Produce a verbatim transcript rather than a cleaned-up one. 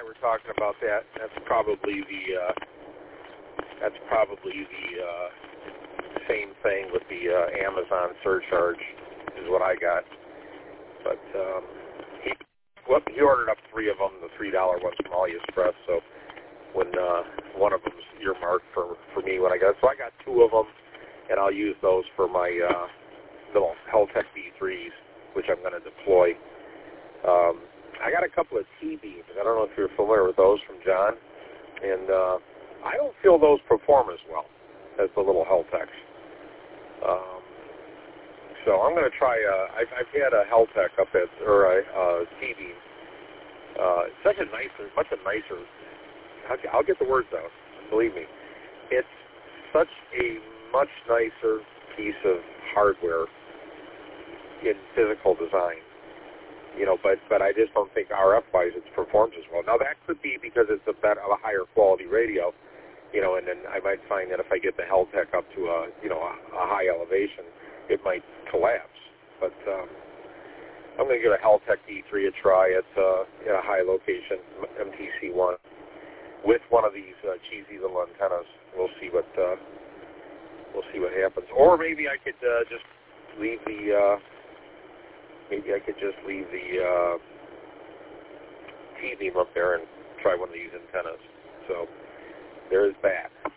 were talking about that. That's probably the uh, that's probably the uh, same thing with the uh, Amazon surcharge is what I got. But um, he well, he ordered up three of them, the three dollar ones from AliExpress. So when uh, one of them's earmarked for for me when I got it, so I got two of them, and I'll use those for my uh, little Heltec B threes, which I'm going to deploy. Um, I got a couple of T-beams. I don't know if you're familiar with those from John, and uh, I don't feel those perform as well as the little Heltecs. Um, so I'm going to try. Uh, I've, I've had a Heltec up at or a uh, T-beam. Uh, it's such a nicer, much a nicer. I'll get the words out. Believe me, it's such a much nicer piece of hardware in physical design. You know, but but I just don't think R F-wise it performs as well. Now that could be because it's a better, a higher quality radio, you know, and then I might find that if I get the Heltec up to a you know a, a high elevation, it might collapse. But um, I'm going to give a Heltec D three a try at uh, at a high location, M T C one, with one of these uh, cheesy little antennas. We'll see what uh, we'll see what happens. Or maybe I could uh, just leave the. Uh, Maybe I could just leave the uh, T-beam up there and try one of these antennas. So there is that.